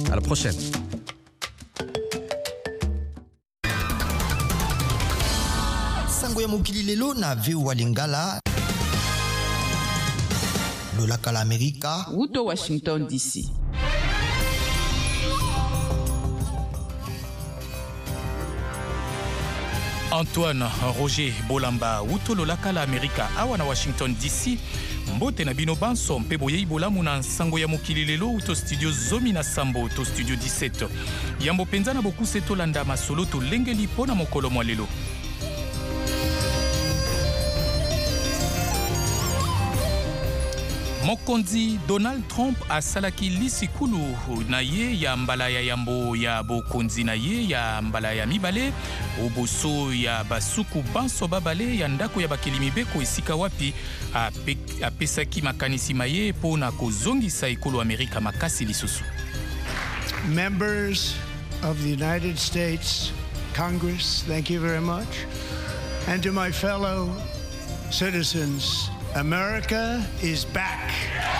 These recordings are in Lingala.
À la prochaine. Sango ya mokili lelo na VOA Lingala. Lolaka la Amerika. Uto Washington DC. Antoine Roger Bolamba Uto Lolaka la Amerika awa na Washington DC. Mbote na bino banso mpe boyei bolamu na sango ya mokili lelo uto studio zomi na sambo to studio 17. Yambo penza na bokuse tolanda masolo to lengeli pona mokolo mwa lelo. Mokonzi Donald Trump asalaki lisikulu na ye ya mbala ya yambo ya bokonzi na ye ya mbala ya mibale oboso ya basuku banso babale ya ndako ya bakeli mibeko esika wapi apesaki makanisi maye pona kozongisa ekolo Amerika makasi lisusu. Members of the United States Congress, thank you very much. And to my fellow citizens, America is back.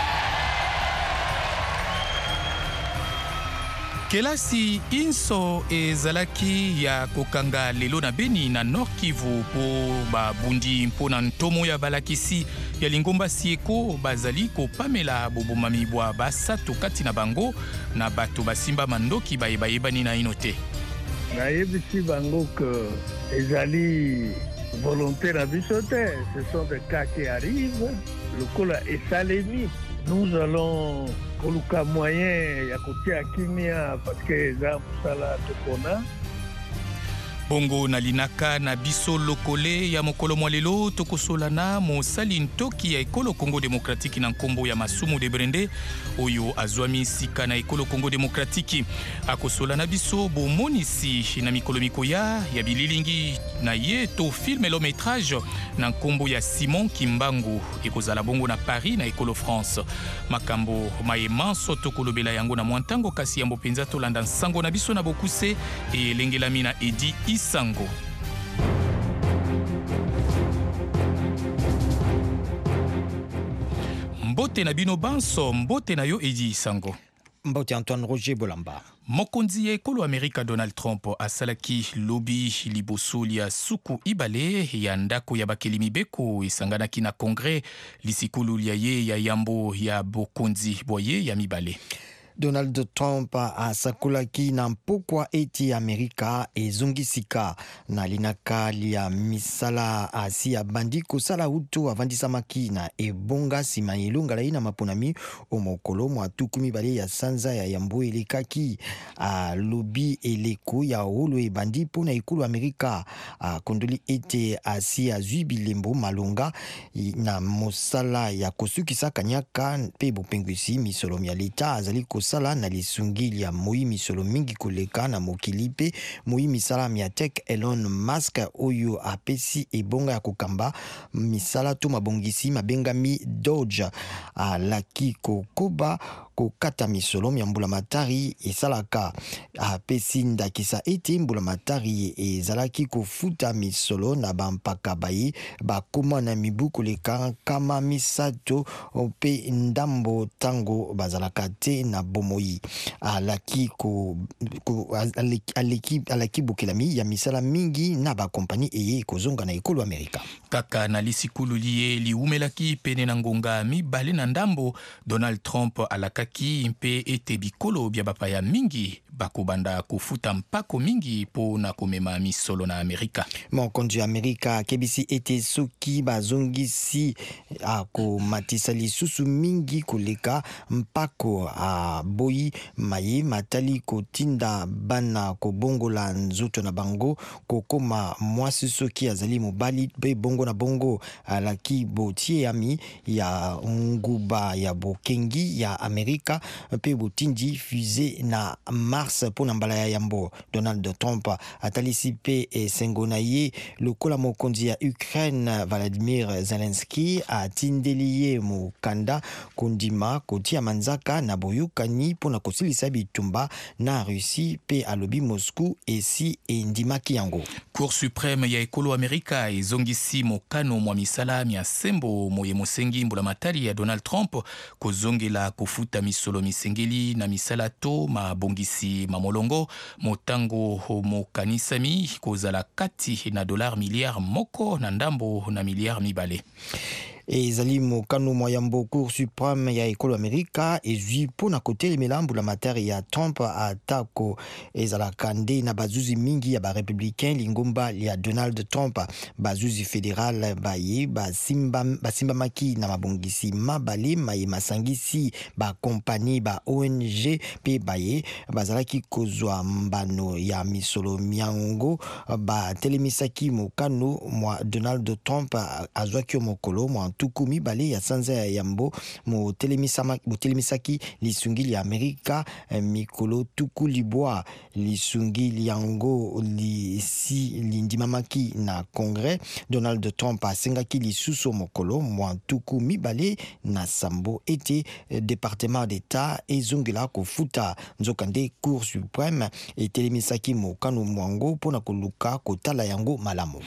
Kelasi inso ezalaki ya kokanga lelo na Beni na Nord Kivu po babundi mpona ntomo ya balakisi ya lingomba sieko bazali kopamela bobomami bwa basato kati na bango na bato basimba mandoki bayebani na inote. Nayebisi bango que ezali volonté na bisote, ce sont des cas qui arrivent. Le cola est salémi. Nous allons koluka moyen ya kotia kimia parce que za musala tokona. Bongo na linaka na biso lokole ya mokolo mwalelo tokosolana mosali ntoki ya ekolo Congo Démocratique na nkombo ya Masumu de Brende oyo azwami sika na ekolo Congo Démocratique akosolana biso bomonisi na mikolo mikoya ya bililingi na ye to filme long métrage na nkombo ya Simon Kimbangu ekozala bongo na Paris na ekolo France makambo mayemanso tokolobela yango na mwantango kasi yambo penza tolanda nsango na biso na bokuse elengelami na Edi Sango. Mbote na bino banso, mbote na yo Edi Sango. Mbote Antoine Roger Bolamba. Mokonzi ya ekolo Amerika Donald Trump asalaki lobi liboso lia suku ibale ya ndako ya bakeli mibeko esanganaki na kongre lisikulu lia ye ya yambo ya bokonzi boye ya mibale. Donald Trump asakulaki na mpokwa eti Amerika ezongisika na linaka lia misala asi ya bandi kosala utu avandisamaki na ebonga sima elonga na maponami omokolo mwa tukumi bale ya sanza ya yambo elekaki lobi eleko ya holo ebandi pona ekolo Amerika kondoli ete asi azwi bilembo malonga na mosala ya kosukisa kanyaka pe bopengwisi misolo ya leta azali sala na lisungili ya moi misolo mingi koleka na mokili pe moi misala miatek Elon Musk oyo apesi ebonga ya kokamba misala to mabongisi mabengami Doge laki kokoba kokata misolo ya mbula matari esalaka apesi ndakisa ete mbula matari ezalaki kofuta misolo na bampaka baye bakoma na mibu koleka kama misato pe ndambo tango bazalaka te na bomoi alaki bokelami ya misala mingi na bakompani eye kozonga na ekolo Amerika. Kaka na lisikulu liye liumelaki pene na ngonga mibale na ndambo Donald Trump alakaki mpe ete bikolo bya bapaya mingi bakobanda kufuta mpako mingi po na komema misolo na Amerika. Mokonzi Amerika kebisi ete soki bazongisi akomatisa lisusu mingi koleka mpako boyi maye matali kotinda bana kobongola nzoto na bango kokoma mwasi soki azali mobali be bongo na bongo alaki botie yami ya nguba ya bokengi ya Amerika pe botindi fusée na Mars mars mpona mbala ya yambo. Donald Trump atalisi mpe esengo na ye lokola mokonzi ya Ukraine Vladimir Zelensky atindeli ye mokanda kondima kotia manzaka na boyokani mpona kosilisa bitumba na Russie mpe alobi Moscou esi endimaki yango. Cour suprême ya ekolo Amerika ezongisi mokano mwa misala mia sembo moye mosengi mbula matari ya Donald Trump kozongela kofuta misolo misengeli na misala to mabongisi mamolongo motango mokanisami kozala kati na $1 miliard moko na ndambo na miliard mibale. Ezali mokano mwa yambo Cour suprême ya ekolo Amerika ezwi mpona kotelemela mbula matari ya Trump atako ezalaka nde na bazuzi mingi ya barepublicain lingomba ya Donald Trump. Bazuzi fédéral baye basimbamaki na mabongisi mabale maye masangisi bakompani ba ONG pe baye bazalaki kozwa mbano ya misolo miango batelemisaki mokano mwa Donald Trump azwaki mokolo mwa tuku mibale ya sanza ya yambo motelemisaki lisungili ya Amerika mikolo tuku libwa lisungili yango lindimamaki na Kongre. Donald Trump asengaki lisusu mokolo mwa tuku mibale na sambo ete département d'État ezongela kofuta nzokande Cour suprême etelemisaki mokano mwango mpona koluka kotala yango malamu.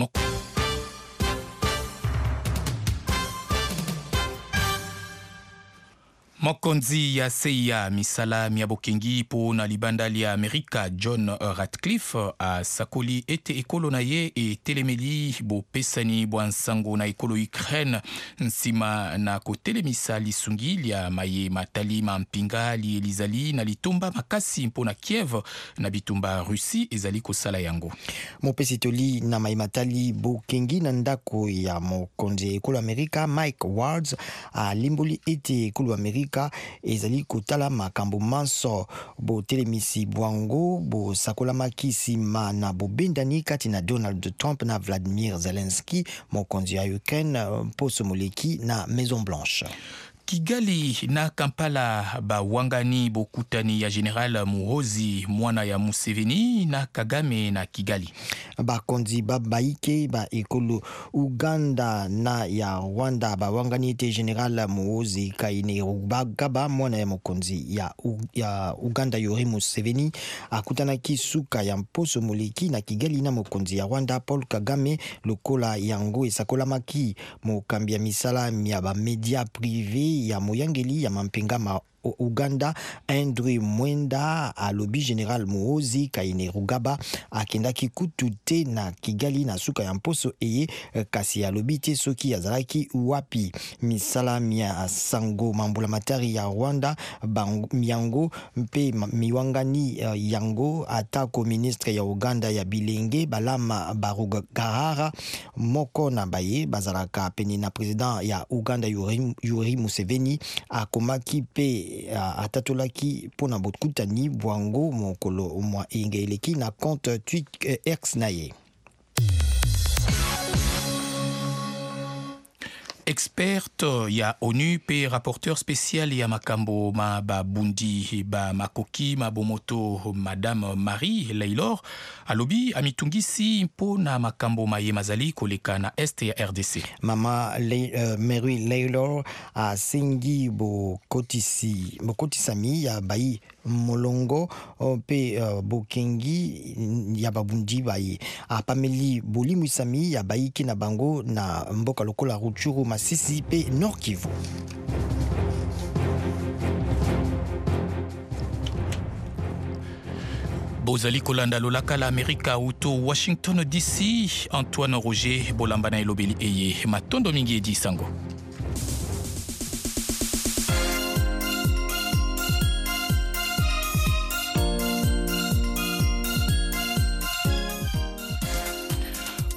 Mokonzi ya CIA misala mia bokengi po na libanda lia Amerika John Ratcliffe a sakoli ete ekolo na ye e telemeli bo pesani bo nsango na ekolo Ukraine nsima na kotelemisa lisungi lia maye matali mampinga li elizali na litumba makasi mpo na Kiev na bitumba Russie ezali kosala yango. Mopesi toli na maye matali bokengi na ndako ya mokonzi ekolo Amerika Mike Waltz a limboli ete ekolo Amerika ezali kotala makambo manso bo telemisi bwango bo sakola makisi ma na bobendani kati na Donald Trump na Vladimir Zelensky mokonzi ya Ukraine poso moleki na Maison Blanche. Kigali na Kampala ba wangani bokutani ya General Muhoozi mwana ya Museveni na Kagame na Kigali. Bakonzi babaike ba ekolo Uganda na ya Rwanda ba wangani te General Muhoozi Kainerugaba mwana ya mokonzi ya Uganda Yoweri Museveni akutana kisuka ya mposo moleki na Kigali na mokonzi ya Rwanda Paul Kagame lokola yango esakola maki mokambi ya misala ya ba media privé ya moyangeli ya mampenga ma Uganda Andrew Mwenda alobi General Muhoozi Kainerugaba akendaki kutu te na Kigali na suka ya mposo eye kasi alobi te soki azalaki wapi. Misala mia sango mambula matari ya Rwanda miango mpe miwangani yango atako ministre ya Uganda ya bilenge balama Barugarara moko na baye bazalaka pene na president ya Uganda Yoweri Museveni akomaki pe atatolaki pona botkutani bwango mokolo mwa ingeleki na compte X na ye. Expert ya ONU pe rapporteur spécial ya makambo ma babundi ba makoki mabomoto Madame Marie Laylor alobi amitungisi mpo na makambo maye mazali koleka na este ya RDC. Mama Mary Laylor asengi bokotisami ya bayi molongo pe bokengi ya babundi bayi apameli bolimwisami ya bayi kina bango na mboka lokola Rutshuru Masisi pe Nord Kivu. Bozali kolanda lolaka la Amerika uto Washington DC. Antoine Roger bolambana elobeli eye matondo mingi edi sango.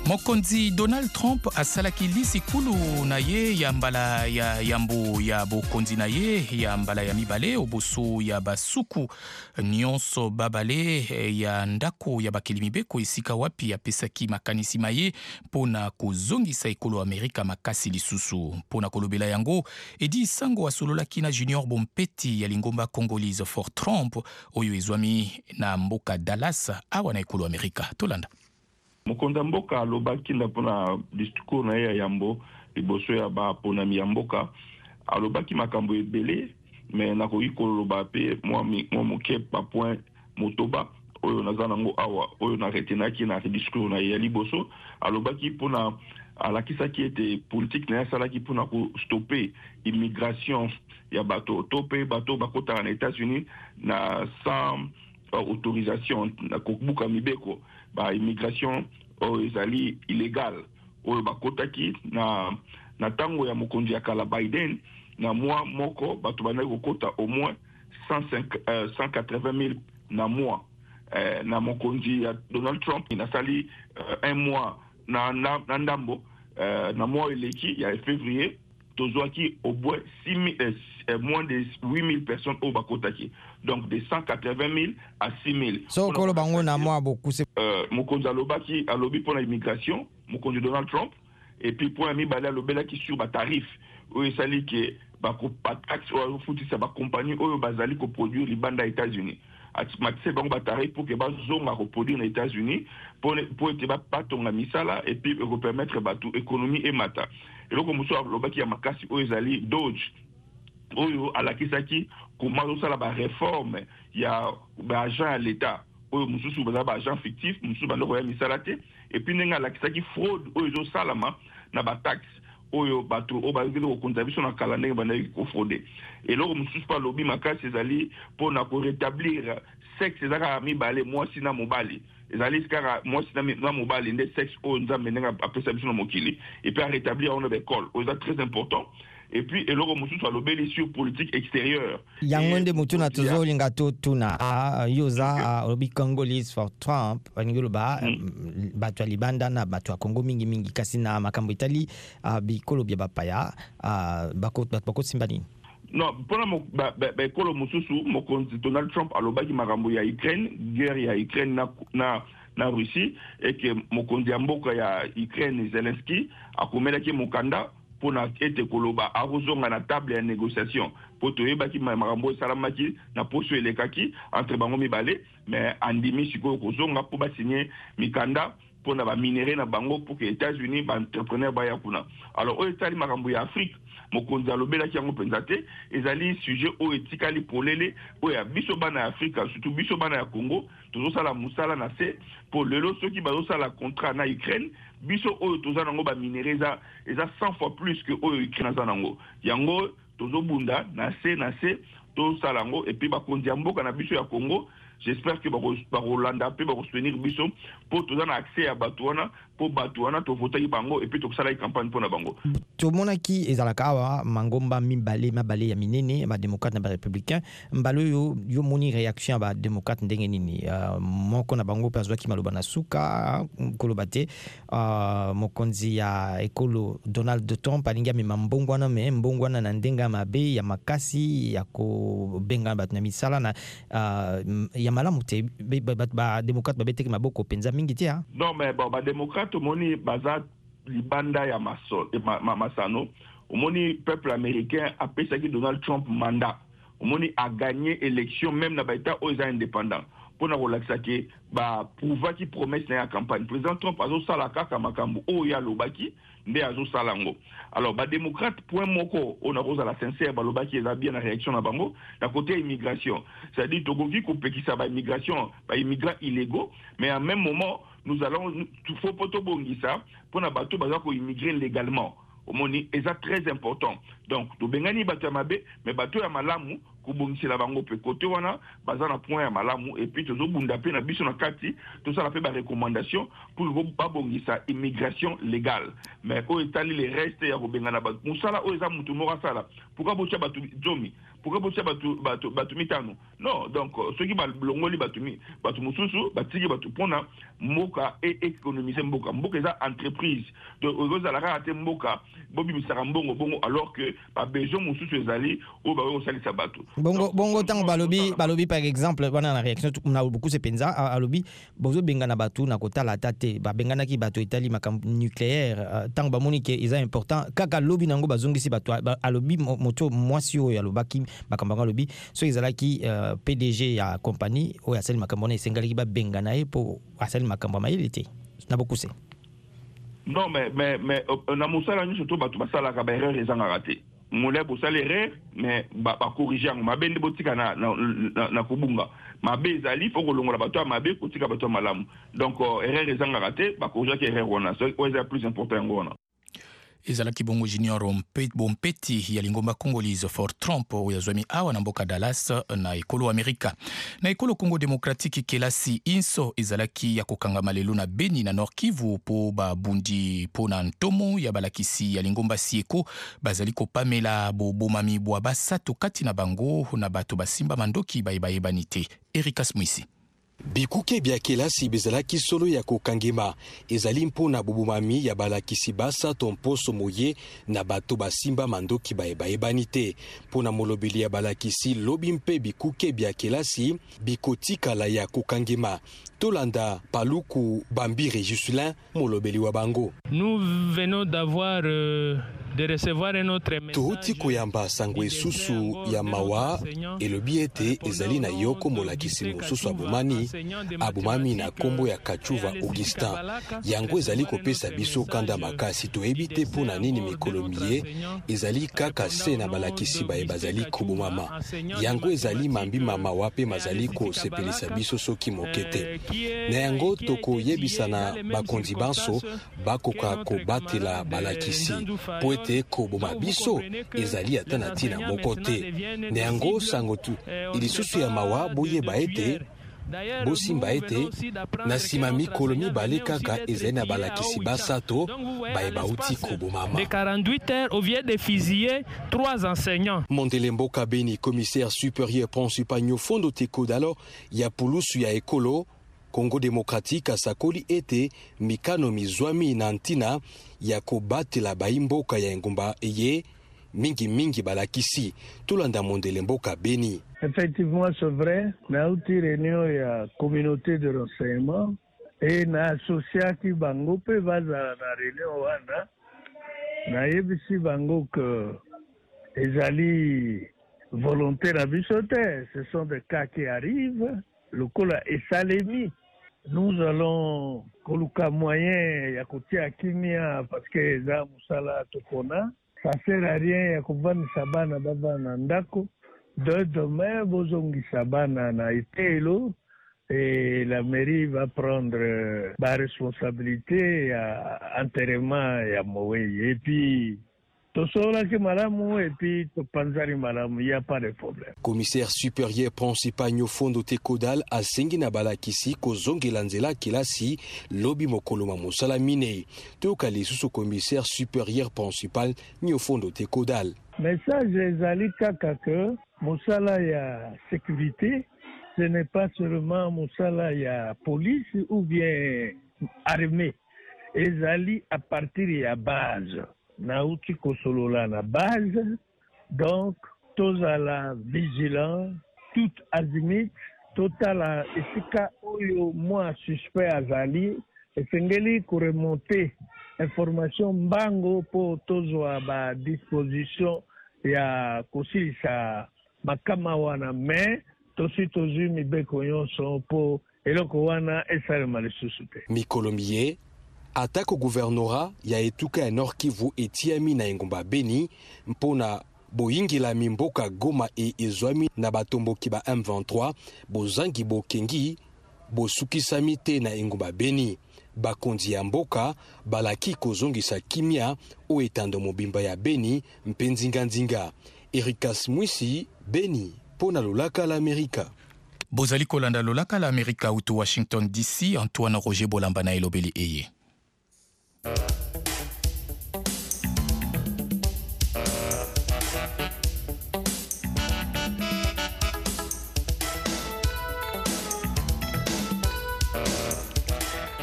mokonzi Donald Trump asalaki lisikulu na ye ya mbala ya yambo ya bokonzi na ye ya mbala ya mibale oboso ya basuku nyonso babale ya ndako ya bakeli mibeko esika wapi apesaki makanisi maye pona kozongisa ekolo Amerika makasi lisusu pona kolobela yango edi sango asololaki na Junior Bompeti ya lingomba Congolese for Trump oyo ezwami na mboka Dallas awa na ekolo Amerika tolanda. Mokonda mboka alobaki na pona discours na ya yambo liboso ya ba pona mi mboka alobaki makambo ebele mais nakoki koloba pe moi moke pa point motoba oyo nazana ngo awa oyo na retenaki na discours na ya liboso alobaki pona alakisaki ete politique na salaki pona ko stopper immigration ya bato topé bato bakota na États-Unis na sans autorisation na kobuka mibeko ba immigration ezali illégal oyo bakotaki na tango ya mokonzi ya kala Biden na mois moko bato banaki kokota au moins 180,000 na mois na mokonzi ya Donald Trump inasali un mois na ndambo na mois eleki ya février tozwaki au moins moins de 8,000 personnes au bakotaki donc de 180,000 à 6,000 so kolo bango na moi beaucoup c'est mokonzi alobaki alobi pour l'immigration mokonzi Donald Trump et puis pour ami bala lobelaki sur ba tarif oyo sali ke ba taxe oyo futisa ba compagnie oyo bazali ko produire libanda États-Unis atimati bango ba tarif pour que ba zonga ko produire aux États-Unis pour ete ba patonga misala et puis ko permettre ba tout économie et mata et donc muso alobaki ya makasi oyo zali Doge oyo alakisaki comment ça la réforme ya ba agent à l'état oyo mususu baza ba agent fictif mususu bando ya misalate et puis nenga alakisaki fraude oyo zo salama na ba taxe oyo bato o ba ngelo ko contribution na kala ndenge bana ko frauder et loko mususu pa lobby makasi ezali pona ko rétablir sexe ezaka mibale mwasi na mobali ezali skara mwasi na mobali nde sexe o nzambe ndenge apesa biso na mokili et puis à rétablir on l'école c'est très important. Et puis eloko mususu alobeli sur politique extérieure yangonde mutuna tozolinga totuna yoza obi Congolese for Trump baningolo ba bato libanda na bato ya Kongo mingi kasi na makambo itali bikolo bya bapaya bako simbani non pona ekolo mususu mokonzi Donald Trump alobaki makambo ya Ukraine guerre ya Ukraine na Russie et que mokonzi ya mboka ya Ukraine Zelensky akomelaki mokanda pona ete koloba arozonga na table ya négociation po toyebaki makambo esalamaki na poso elekaki entre bango mibale mais andimi sikoyo kozonga po basigner mikanda pona ba minere na bango pour que États-Unis ba entrepreneur ba yakuna alors oyo etali makambo ya Afrique mokonzi alobelaki yango penza te ezali sujet oyo etikali polele oyo ya biso bana ya Afrika surtout biso bana ya Congo tozosala musala na se po lelo soki bazosala contrat na Ukraine biso oyo toza nango ba minere eza 100 fois plus que oyo Ukraine aza nango yango tozobunda na se tosala yango et puis bakonzi ya mboka na biso ya Congo j'espère que bakolanda pe bakosoutenir biso po toza na accès ya bato wana po bato wana tovotaki bango et puis tokosala campagne mpona bango tomonaki ezalaka awa mangomba mabale ya minene ba démocrate na ba républicain mbalo yo moni réaction ya ba démocrate ndenge nini moko na bango pe azwaki maloba na suka koloba te mokonzi ya ekolo Donald Trump alingi amema mbongwana me mbongwana na ndenga mabe ya makasi ya kobenga bato na misala na ya malamu te ba démocrate babeteki maboko penza mingi te non mais bon ba démocrate moni baza libanda ya masano omoni peuple américain a pesaki Donald Trump mandat omoni a gagné élection même na ba état aux indépendants pour na relaxa ke ba prouvaki promesse na ya campagne président Trump azo sala kaka makambo o ya lobaki nde azo salango alors ba démocrate point moko on a rosa la sincère ba lobaki eza bien na réaction na bango na côté immigration c'est-à-dire togoki ko pekisa ba immigration ba immigrants illégaux mais en même moment nous allons faut poto bongisa pour na bato baza ko immigrer légalement omoni eza très important donc to bengani bato ya mabe mais bato ya malamu kubongisela bango pe côté wana baza na point ya malamu et puis tozobunda pe na biso na kati tosala pe ba recommandation pour pas bongisa immigration légale mais o etali les restes ya kobengana bato musala o eza mutu moko sala pourquoi bocha bato zomi pourquoi botia batu mitano non donc ceux qui ba longoli batu mususu batiki batu pona mboka et économiser mboka eza entreprise donc ozala ka mboka bobi misaka bongo alors que ba besoin mususu ezali o ba osalisa batu bongo tant balobi par exemple bana na réaction na beaucoup se penza alobi bozo benga na batu na kotala tate ba benga na ki batu etali makambo nucléaire tant ba moni ke eza important kaka lobi nango bazongisi batu alobi moto mwasi oyo alobaki makambo alobi so ezalaki PDG ya compagnie oyo asali makambo na esengali ba benga na ye po asali makambo mailité na beaucoup c'est non mais na musala nyo surtout batu basala ka ba erreur ezanga raté mole bosala erreur mais ba corriger ngo mabende botika na kubunga mabe ezali faut kolongola bato mabe kotika bato malamu donc erreur ezanga raté ba corriger que erreur wana c'est quoi plus important ngona ezalaki bongo junior bompeti ya lingomba congolise for Trump oyo azwami awa na mboka Dallas na ekolo Amerika na ekolo Congo démocratique kelasi inso ezalaki ya kokanga lelo na Beni na Nord Kivu po babundi po na ntomo ya balakisi ya lingomba sieko bazali kopamela bomami bwa basato kati na bango na bato basimba mandoki bayebanite Erika Smisi. Bikuke bya kelasi bezalaki solo ya kokangema ezali mpona bubumami ya balakisi basa tomposo moye na bato basimba mandoki bayebanite mpona molobeli ya balakisi lobi mpe bikuke bya kelasi bikotikala ya kokangema tolanda Paluku Bambire Jusulin molobeli wa bango. Nous venons d'avoir de recevoir un autre message. Touti koyamba sangwe susu ya mawa elobi ete ezali na yoko molakisi mususu abumami na kombo ya Kachuva Augustin yango ezali kopesa biso kanda makasi toyebi te mpona nini mikolo miye ezali kaka se na balakisi bazali kobumama yango ezali mambi mama wape mazali kosepelisa biso soki mokete na yango tokoyebisa na bakonzi banso bakoka kobatela balakisi po ete koboma biso ezali ata na ntina moko te na yango sango tu ilisusu ya mawa boyeba ete bosimba ete na nsima mikolo mibale kaka ezali na balakisi basato bayeba uti kobomama. De 48 heures au lieu de fusiller 3 enseignants. Mondele Mboka Beni, commissaire supérieur principal Nyofondo Tekodalo ya pulusu ya ekolo Congo démocratique asakoli ete mikano mizwami na ntina ya kobatela baimboka ya engumba eye mingi balakisi tolanda Mondele Mboka Beni. Effectivement, c'est vrai. Na uti réunion ya communauté de renseignement et na associati bango pe baza na réunion wana na yebisi bango que ezali volontaire à bisote. Ce sont des cas qui arrivent. Le cola est salemi. Nous allons koluka moyen ya kotia kimia parce que za musala tokona. Ça sert à rien ya kovanisa bana baba na ndako. De demain, bozongisa bana na itelo et la mairie va prendre la responsabilité à enterrement ya mowe. Et puis tosolaki malamu et puis topanzari malamu, il n'y a pas de problème. Commissaire supérieur principal Nyofondo Tekodal asengi na balakisi kozongela nzela kelasi lobi mokoloma mosala mine. Toka lisusu commissaire supérieur principal Nyofondo Tekodal. Message ezali kaka que mosala ya sécurité, ce n'est pas seulement mosala ya police ou bien armée. Ezali à partir ya base. Nauti kosolola na base, donc tozala vigilant, tout azimit, total esika oyo moi suspect azali, esengeli ko remonter information mbango po tozwa ba disposition ya kosilisa makama wana mais tosi tozwi mibeko nyonso po eloko wana esalema lisusu te. Mikolomie atako gouvernorat ya etuka ya Nord Kivu etiami na engumba Beni mpona boyingila mimboka Goma e ezwami na batomboki ba M23 bozangi bokengi bosukisami te na engumba Beni. Bakonzi ya mboka balaki kozongisa kimia o etando mobimba ya Beni mpenzinga. Erika Smisi, Beni, pona lolaka la Amerika. Bozali kolanda lolaka la Amerika utu Washington DC, Antoine Roger Bolamba na elobeli eye.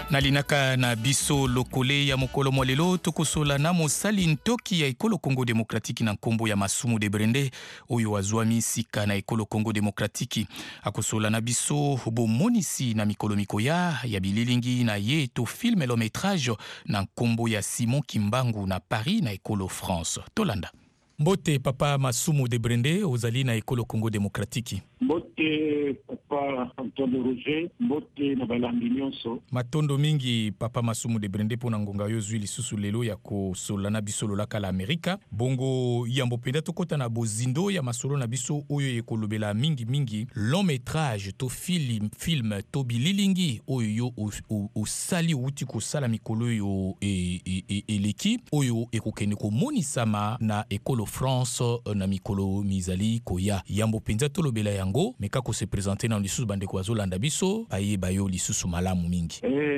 nalinaka na biso lokole ya mokolo mwalelo tokosola na mosali ntoki ya ekolo Congo Demokratiki na nkombo ya Masumu de Brende oyo azwami sika na ekolo Congo Demokratiki akosola na biso bomonisi na mikolo mikoya ya bililingi na ye to filme lo métrage na nkombo ya Simon Kimbangu na Paris na ekolo France. Tolanda. Mbote papa Masumu de Brende ozali na ekolo Congo Demokratiki. Mbote papa Antoine Roger, mbote na balandi nyonso. Matondo mingi papa Masumu de Brende pona ngonga yo zwi lisusu lelo ya kosola na biso lolaka la Amerika. Bongo yambo penda tokota na bozindo ya masolo na biso oyo ekolobela mingi long métrage to film to bililingi oyo yo osali uti kosala mikolo yo eleki oyo ekokende komonisama na ekolo France na mikolo mizali koya. Yambo penza tolobela yango meka ko se présenter na lisusu bande ko azolanda biso aye bayo lisusu malamu mingi.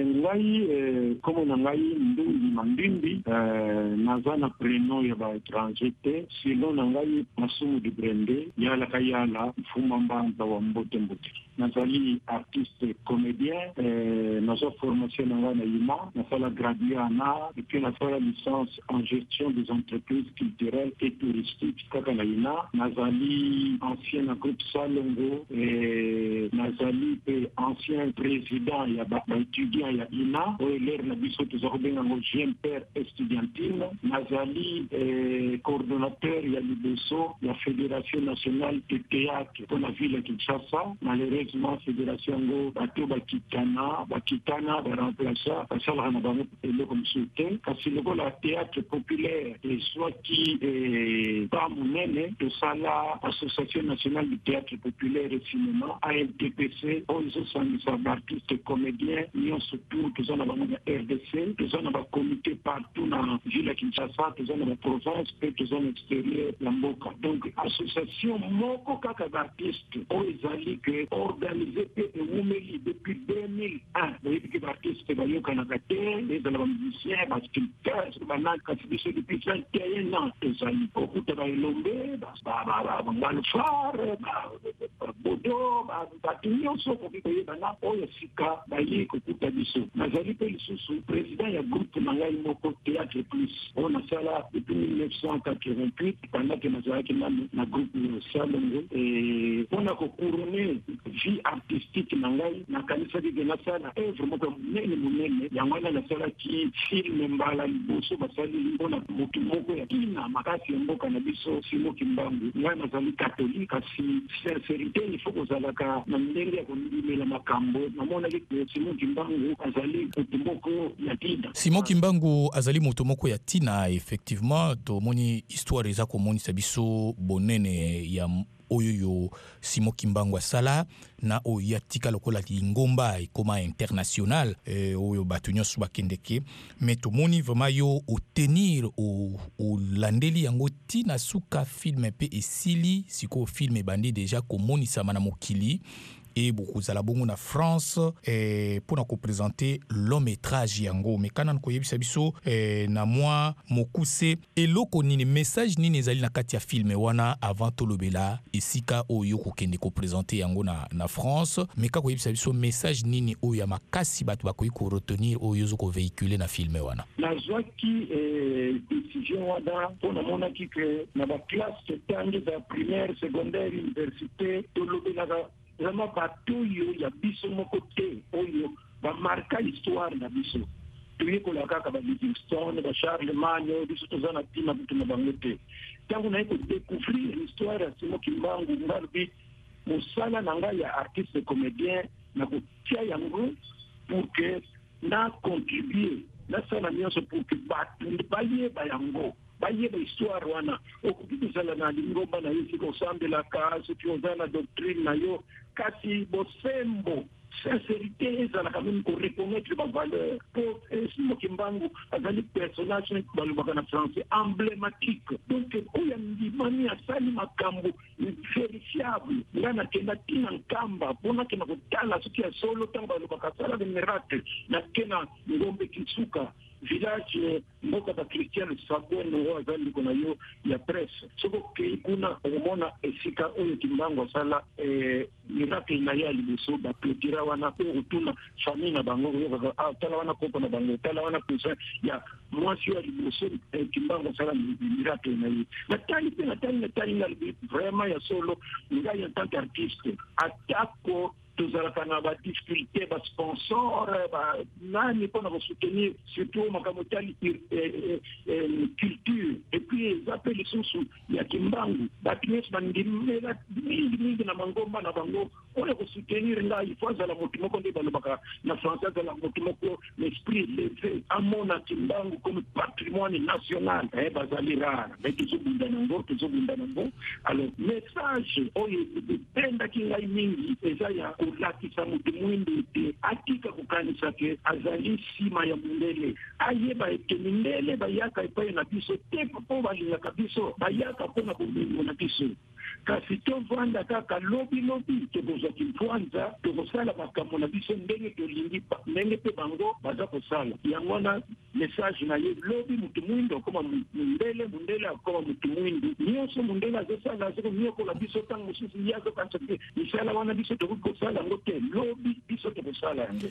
Ngai comme na ngai ndundi mandindi nazana prénom ya ba étranger te silo na ngai Masumu de Brende yala kayala mfuma mbamba wa mbote. Nazali artiste comédien, nazo formation na wana yima, nasala gradué en art, et puis nasala licence en gestion des entreprises culturelles et touristiques kaka na yina. Nazali ancien groupe Salongo, nazali ancien président ya ba étudiant ya ina, l'air na biso tozakobenga ngo GMPR estudiantine. Nazali coordonnateur ya liboso ya Fédération nationale de théâtre pour la ville de Kinshasa. Malheureusement fédération ngo bato bakitana remplaça basala na bango eloko msute kasi lokola théâtre populaire et soit qui pas monene de sala association nationale du théâtre populaire et cinéma ANTPC ozo sangisa artistes comédiens nion surtout tous en bango ya RDC tous en ba comité partout na ville ya Kinshasa tous en ba province et tous en extérieur la mboka. Donc association moko kaka d'artistes oizali que organisé et oumeli depuis 2001. Vous que l'artiste bayo kanakate, les musiciens, les sculpteurs, depuis 21 ans. Ezali okuta bailombe, balfar, bodo, batinyoso kokikoye bana oyo sika baye kokuta biso. Nazali pe lisusu président ya groupe nangai moko Théâtre Plus. On a ça là depuis 1988 pendant que nazalaki na groupe Salongo et on a couronné vie artistique nangai na kanisa de nasala œuvre moko munene yango na nasala ki film mbala liboso basali mpona motu moko ya kina makasi mboka na biso Simon Kimbangu. Ngai nazali catholique kasi sincérité il faut kozalaka na ndenge ya kondimela makambo namona ke Simon Kimbangu azali motu moko ya tina. Simon Kimbangu azali motu moko ya tina. Effectivement to moni histoire eza komonisa biso bonene ya oyo yo Simon Kimbangu asala na oyo yatika lokola lingomba ekoma international oyo batu nyonso bakendeke mais to moni vraiment yo au tenir au landeli yango tina suka film pe esili siko film bandi déjà komonisa mana mokili et beaucoup za la bongo na France pour nous présenter long métrage yango mais kana ko yebisa biso na moi mokuse eloko nini message nini ezali na kati ya film wana avant tolobela esika oyo ko kende ko présenter yango na France mais ka ko yebisa biso message nini oyo ya makasi batu bakoyi ko retenir oyo zo ko véhiculer na film wana la joie qui décision wana pour na mona ki que na ba classe tangi za primaire secondaire université tolobela vraiment bato yo ya biso moko te oyo bamarka histoire na biso tuyekola kaka ba Livingstone ba Charlemagne biso tozana tima bitu na bango te tangu na eko découvrir l'histoire ya Simon Kimbangu ngarbi mosala na ngai ya artiste comédien na kotia yango pour que na contribuer na sala nyonso pour que bato bayeba yango bayeba histoire wana okukizala na lingomba na yisi kosambela kasi kiozana doctrine na yo kasi bosembo sincérité ezala quand même pour reconnaître ma valeur pour Simon Kimbangu azali personnage balobaka na français emblématique donc oya ndimani asali makambo vérifiable ngana kena tina nkamba pona kena kotala soki ya solo tango balobaka sala de miracle na kena ngombe kisuka village mboka ba Christian Sakweno azali kona yo ya presse soko ke kuna omona esika oyo Kimbangu sala miracle na ya liboso ba plotira wana ko utuna famille na bango yo tala wana ko na bango tala wana kusa ya mwasi ya liboso Kimbangu sala miracle na yi na tali na vraiment ya solo ngai en tant qu'artiste atako tozalaka na ba difficulté ba sponsor ba nani pona ba soutenir surtout makamotali culture et puis appelle sous ya Kimbangu ba kines bandimela mingi na mangomba na bango on ko soutenir ngai faut za la motumoko ndi balobaka na français za la motumoko l'esprit levé amona Kimbangu comme patrimoine national bazali rare mais tuzobunda nango alors message oyo dependa kingai mingi ezaya kulakisa mutu mwindu te atika kukanisa ke azali sima ya mundele ayeba ete mindele bayaka epai na biso te po balingaka biso bayaka mpona bolingo na biso kasi tovanda kaka lobi tokozwa kifwanza tokosala makambo na biso ndenge tolingi ndenge mpe bango baza kosala yango wana message na ye lobi mutu mwindu akoma mundele akoma mutu mwindu nyonso mundele azosala azokoniokola biso ntango mosusu ye azokanisa te misala wana biso tokoki kosala yango te lobi biso tokosala yango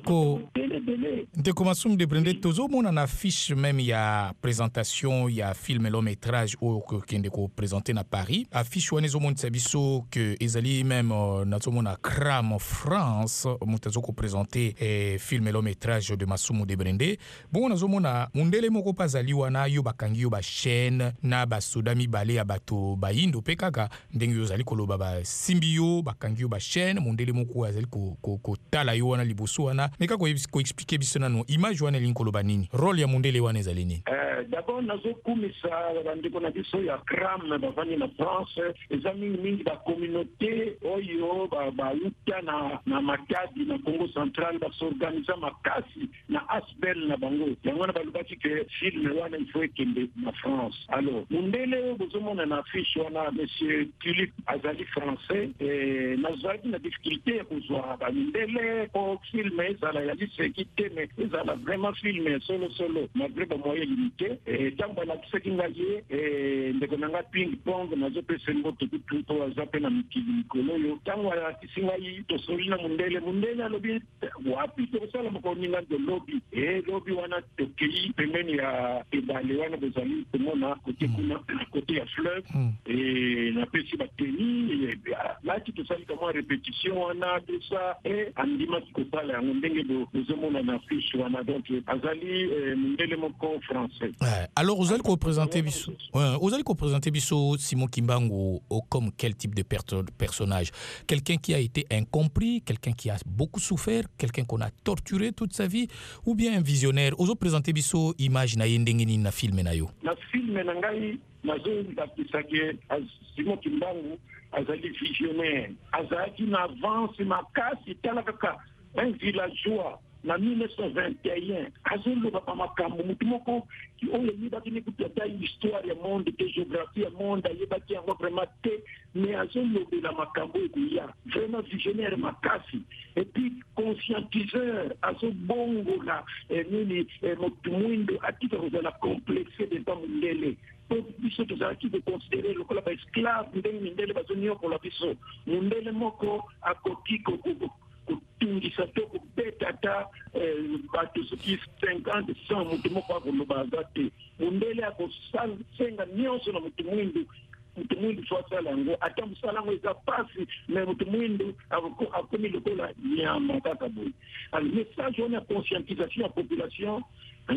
ndeko Masumu de Brende tozomona na affiche même ya présentation ya film long métrage oyo kokende koprésente na Paris affiche wana ezomonisa biso ke ezali même nazomona Cram France moto azokoprésente film long métrage de Masumu de Brende bongo nazomona mundele moko mpe azali wana yo bakangi yo bachaîne na basoda mibale ya bato bayindo mpe kaka ndenge yo ozali koloba basimbi yo bakangi yo bachaîne mundele moko azali kotala yo wana liboso wana me kaka koexplike biso nano image wana elingi koloba nini role ya mundele wana ezali nini d'abord nazokumisa bandeko na biso ya Cram bavandi na France eza mingi bacommunauté oyo bauta na Matadi na Congo central basorganiza makasi na asbel na bango yango wana balobaki ke film wana ifo ekende na France alors mundele bozomona na affiche wana monsieur Tulip azali français nazalaki na difficulté ya kozwa bamindele po film ezala ya liseki te me ezala vraiment film solo malgré bamoyen limité ntango balakisaki ngai ye ndeko na nga ping pong nazopesa ngoto kutu aza mpe na mikili mikolo oyo ntango alakisi ngai tosoli na mundele alobi wapi tokosala mokoninga de lobi wana tokei pembeni ya ebale wana bozali komona kote kuna kote ya fleuve napesi bateni lati tosali kamwa répétition wana tosa andimaki kosala yango ndenge bozomona na fiche wana donc azali mundele moko français. Alors vous allez présenter biso Simon Kimbangu comme quel type de personnage? Quelqu'un qui a été incompris, quelqu'un qui a beaucoup souffert, quelqu'un qu'on a torturé toute sa vie, ou bien un visionnaire? Vous présenter biso image na yendenge ni na film na yo. Na film na ngai nazo ndakisake Simon Kimbangu azali visionnaire, azali na avance makasi tala kaka un villageois na 1921 azoloba pa makambo mutu moko oyo yebaki ni kutata histoire ya monde te géographie ya monde yebaki yango vraiment te mais azolobela makambo ekoya vraiment visionnaire makasi et puis conscientiseur azobongola nini mutu mwindo atika kozala complexe devant mundele biso tozalaki koconsidere lokola baesclave ndenge mindele bazoniokola biso mundele moko akoki kotungisa to kobeta ata bato soki 50 100 mutu moko akoloba aza te mundele akosenga nyonso na mutu mwindu fo asala yango ata mosala yango eza pasi me mutu mwindu akomi lokola nyama kaka boye alors message wana ya conscientisation ya population en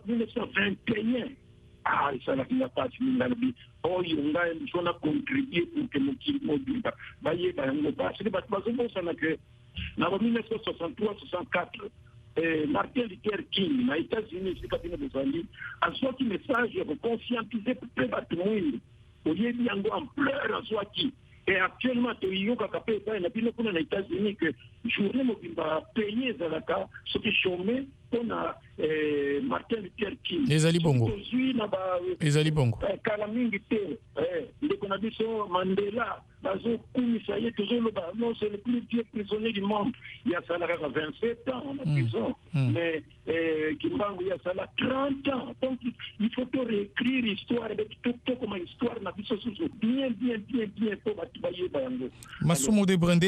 1921 esalaki ya pasi mingalobi oyo ngai misona contribue pour que mokili mobimba bayeba yango parce bato bazobosana ke na 1963-64 Martin Luther King na États-Unis esika bino bozali azwaki message ya koconscientize mpe bato mwindu oyebi yango ampleur azwaki et actuellement toyokaka mpe epai na bino kuna na États-Unis que journée mobimba pays ezalaka soki chôme mpona Martin Luther King ezali bongo kala mingi te ndeko na biso Mandela ça y est, non, c'est le plus vieux prisonnier du monde. Il y a ça là 27 ans en prison. Mais Kimbangu, il y a ça là 30 ans. Donc, il faut tout réécrire l'histoire avec tout comme histoire. Bien, pour batubaye bayango. Masumo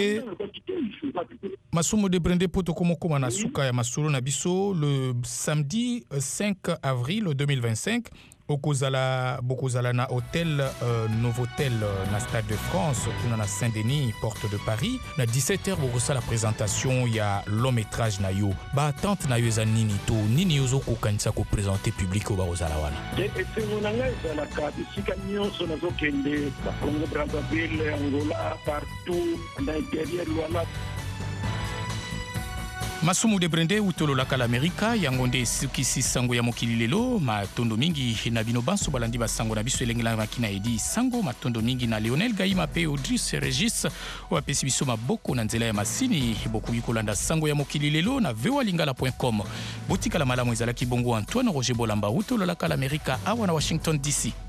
de Brende poto komokoma na suka ya masolo na biso le samedi 5 avril 2025 bokozala na hôtel Novotel na Stade de France kuna na Saint-Denis porte de Paris na 17h bokosala présentation ya long métrage na yo ba attente na yo eza nini to nini yozo kokanisa ko présenter public oba ozala wana la kabisika nyonso nazokende ba Congo Brazzaville Angola partout dans l'intérieur wala Masumu de Brende utololaka l'Amerika yango nde sukisi sango ya mokili lelo matondo mingi na bino banso balandi basango na biso elengela makina edi sango matondo mingi na Lionel Gaima pe Audrus Regis wapesi biso maboko na nzela ya masini bokoki kolanda sango ya mokili lelo na voalingala.com botika la malamu ezalaki bongo Antoine Roger Bolamba utololaka l'Amerika awa na Washington DC.